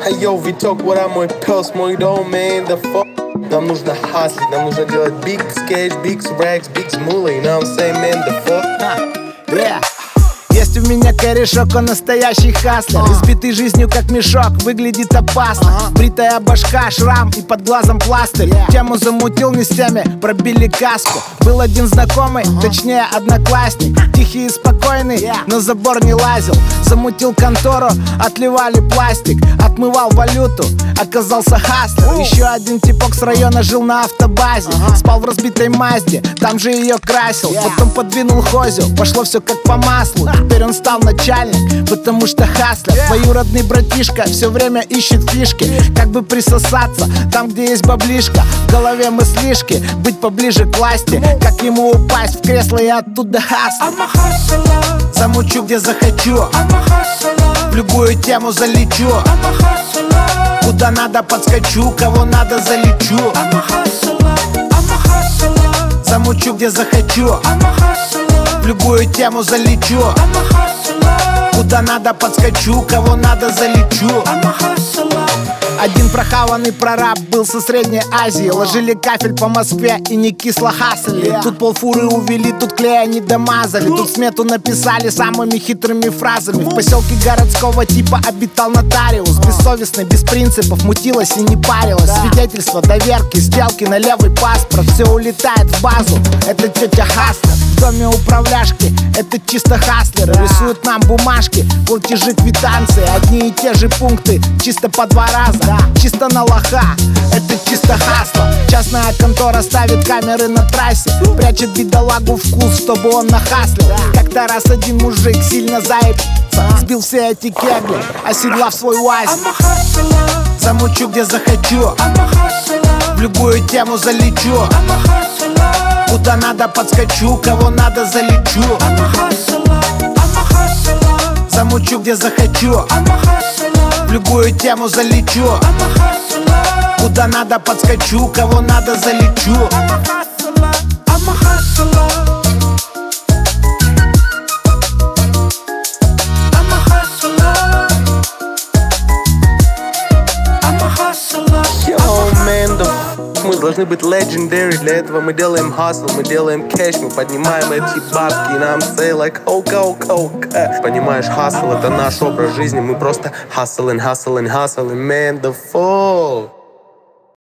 Hey yo, Витек, what up, мой пес, мой дом, man, the fuck. Нам нужно хаслить, нам нужно делать big sketch, big racks, big smoothie, you know what I'm saying, man, the fuck. Yeah. Есть у меня корешок, он настоящий хаслер. Избитый жизнью, как мешок, выглядит опасно. Бритая башка, шрам и под глазом пластырь. Тему замутил не с теми, пробили каску. Был один знакомый, точнее одноклассник. Тихий и спокойный, на забор не лазил. Замутил контору, отливали пластик. Отмывал валюту, оказался хаслер. Еще один типок с района жил на автобазе. Спал в разбитой Мазде, там же ее красил. Потом подвинул Хозю, пошло все как по маслу. Теперь он стал начальник, потому что хаслер. Двоюродный братишка все время ищет фишки. Как бы присосаться там, где есть баблишка. В голове мыслишки, быть поближе к власти. Как ему упасть в кресло и оттуда хаслер. Замучу, где захочу, в любую тему залечу. Куда надо подскочу, кого надо залечу. Замучу, где захочу, в любую тему залечу. Куда надо подскочу, кого надо залечу. Один прохаванный прораб был со Средней Азии. Ложили кафель по Москве и не кисло хаслили. Тут полфуры увели, тут клея не домазали. Тут смету написали самыми хитрыми фразами. В поселке городского типа обитал нотариус. Бессовестный, без принципов, мутилась и не парилась. Свидетельства, доверки, сделки на левый паспорт. Все улетает в базу, это тетя Хаслер. В доме управляшки, это чисто хаслеры. Рисуют нам бумажки, платежи, квитанции. Одни и те же пункты, чисто по 2 раза. Чисто на лоха, это чисто хасло. Частная контора ставит камеры на трассе. Прячет бедолагу в куст, чтобы он нахаслил. Как-то раз один мужик сильно заебался. Сбил все эти кегли, оседлав свой УАЗик. Замучу, где захочу, в любую тему залечу. Куда надо подскочу, кого надо залечу. Замучу, где захочу, в любую тему залечу. Куда надо подскочу, кого надо залечу. Мы должны быть legendary, для этого мы делаем hustle, мы делаем кэш, мы поднимаем эти бабки, нам say like coca. Понимаешь, hustle это наш образ жизни, мы просто hustling, man, the fuck.